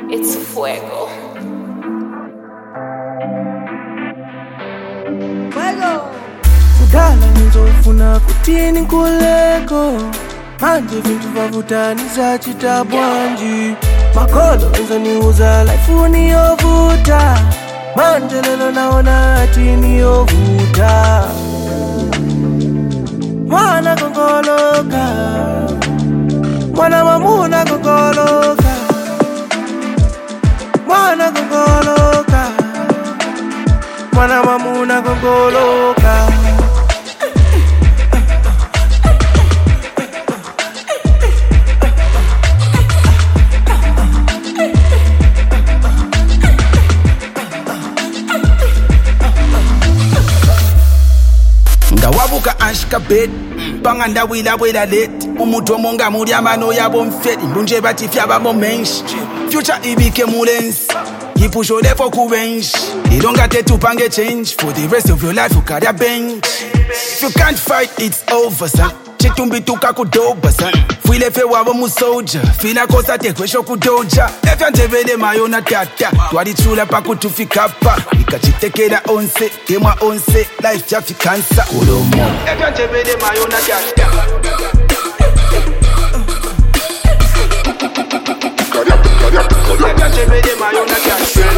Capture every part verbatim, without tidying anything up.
It's fuego. Fuego. Kudala nizofuna kutini kuleko manje vintu vavutaniza chitabwanji makolo enzaniuza life niyovuta manje lelo naona ati niyovuta mwana kongoloka mwana mamuna kongoloka mwana kongoloka mwana mamuna kongoloka Ngawabuka ashka bed banganda wila wila let umuntu omonga muri amano yabo mfedi mbunje bati fyaba momenshi future ibike mulensi yipusho level ku range ilonga tetu pange change for the rest of your life ukaya bench if you can't fight it's over son chitumbi tuka kudoba son file fe wabo mu soldier fina kosa te kwesho kudoja efya njebele mayona tata twalichula pakutufika pa ikachitekera onse kemwa onse life ya fikansa kulomo efya njebele mayona tata efya njebele mayona tata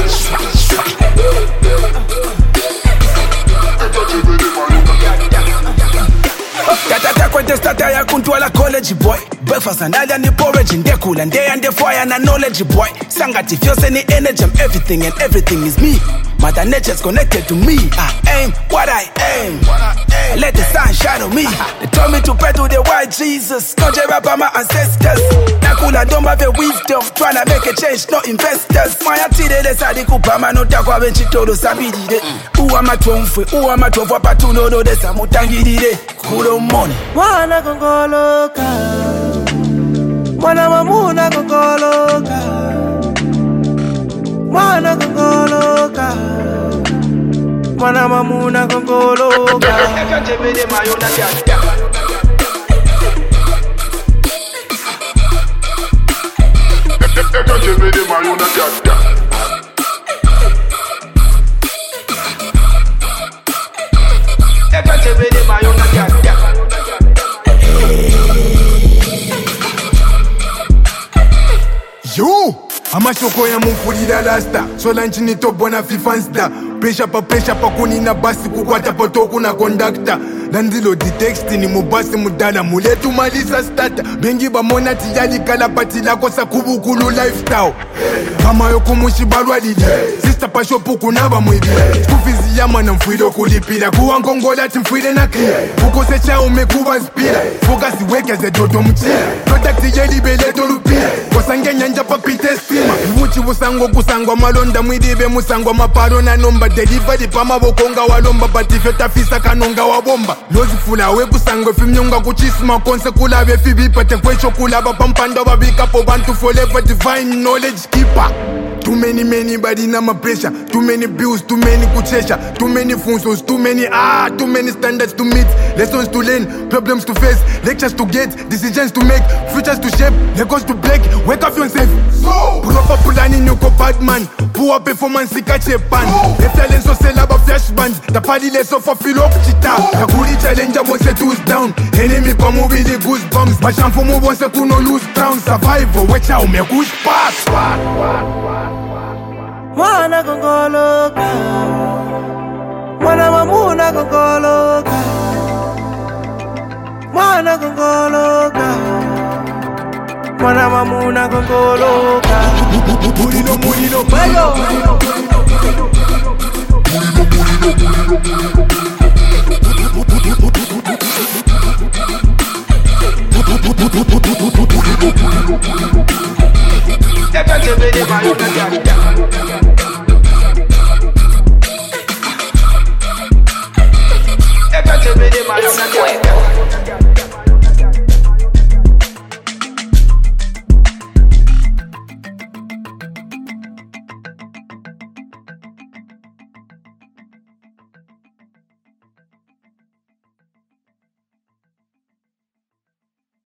Tata kwente stata ya kuntwala college boy breakfast and alya ni porridge ndekula ndeya ndefire na knowledge boy sangati fyose ni energy I'm everything and everything is me Mother nature's connected to me I aim what I aim let the sun shine on me they told me to pray to the white Jesus conjure up my ancestors nakula ndoma ve wisdom tryna make a change no investors maya tirele sadi kupama no takwa benchitolo sabidire uwa matwomfwe uwa matwofwa patunono desa mutangirire kulo money mwana kongoloka mwana mamuna kongoloka mwana kongoloka mwana mamuna kongoloka efya njebele mayona tata efya njebele mayona tata efya njebele mayona tata Yo, amashoko ya mufulira rasta sola nchini tobona fifansta pressure pa pressure pa kunina basi kukwata potoku na conductor landilo di text ni mubasi mudala muletu malisa starter bengi bamona tiyali kala pati lako sakubukulu lifestyle kama yoko mushibalwa lili sister pa shopu kunaba mwidi kufizi yama na mfuilo kulipila kuwa ngongola timfuile na clear ukose cha umekuba spira focus weke ze dodo mchila product yeli bele dolupila kosange nyanja pa pite stima ivuchi busango kusangwa malonda mwidibe musango maparo na nomba delivery pa mabokonga walomba batife tafisa kanonga wabomba lozifula webusango fimnyonga kuchisima konse kulabe fibipate kwesho kulaba pampando babika po bantu forever divine knowledge keeper too many many body na my pressure too many bills too many kuchesha too many funsos too many ah too many standards to meet lessons to learn problems to face lectures to get decisions to make futures to shape legos to break wake up yourself so proper planning you go bad man poor performance ikache pan if talent so sell about flash bands the party less of a feel up chita the kuli challenge mo se tools down enemy kwa move the goosebumps mashamfu mo bonse kuno lose ground survival watch out me push pass mwana kongoloka mwana mamuna kongoloka mwana kongoloka mwana mamuna kongoloka mulilo mulilo fuego mulilo mulilo